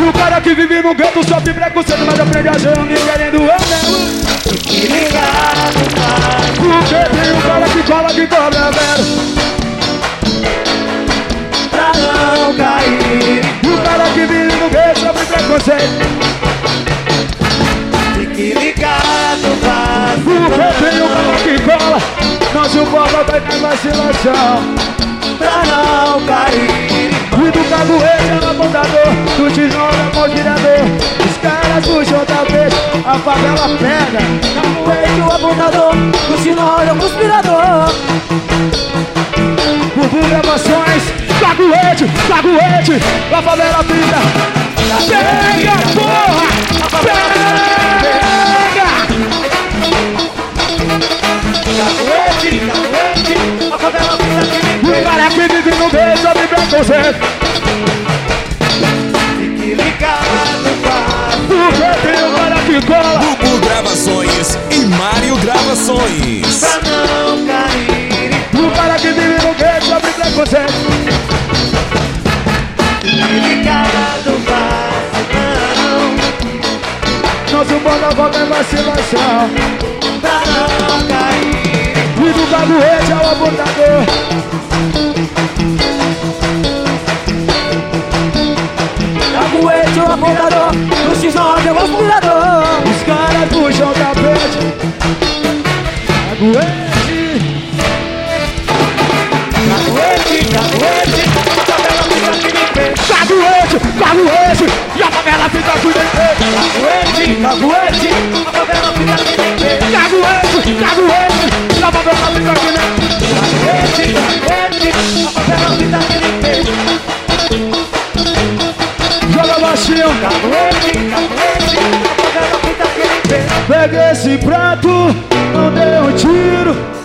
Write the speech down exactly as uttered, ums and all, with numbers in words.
o cara que vive no gueto sofre preconceito, mas aprende a ser homem querendo andar. Fique ligado, pai. Porque tem um cara que fala que cobra zero Pra não cair. o cara que vive no gueto sofre preconceito. Fique ligado, pai. Porque tem um cara que cola, não suporta vai na vacilação. Pra não cair. O do caguete é o apontador, do tijolo é o moldirador. Os caras puxam talvez, a favela pega. Caguete o apontador, o sinal é o conspirador. Bubu gravações, caguete, caguete, a favela pinta. Pega, porra! Pega! Caguete, caguete, a favela pinta. O cara que vive no meio só vive preconceito. Fique ligado, pai. Porque tem um cara que cola. Bubu Gravações e Mário Gravações. Pra não cair. O cara que vive no meio só vive preconceito. Fique ligado, pai. Não, Não suporta qualquer vacilação. pra não cair. E do caguete é o apontador. Caguete o apontador, o X nove é o aspirador. Os caras puxam o tapete. Caguete. Caguete, caguete, a favela fica aqui de pé. Caguete, caguete. E a favela fica aqui de pé. Caguete, caguete, a favela fica aqui de pé. Caguete, caguete. E a favela fica aqui de pé. Caguete, caguete, a favela fica aqui de pé. Joga baixinho. Caguete, caguete, a favela fica aqui de pé. Pega esse prato, não dê um tiro.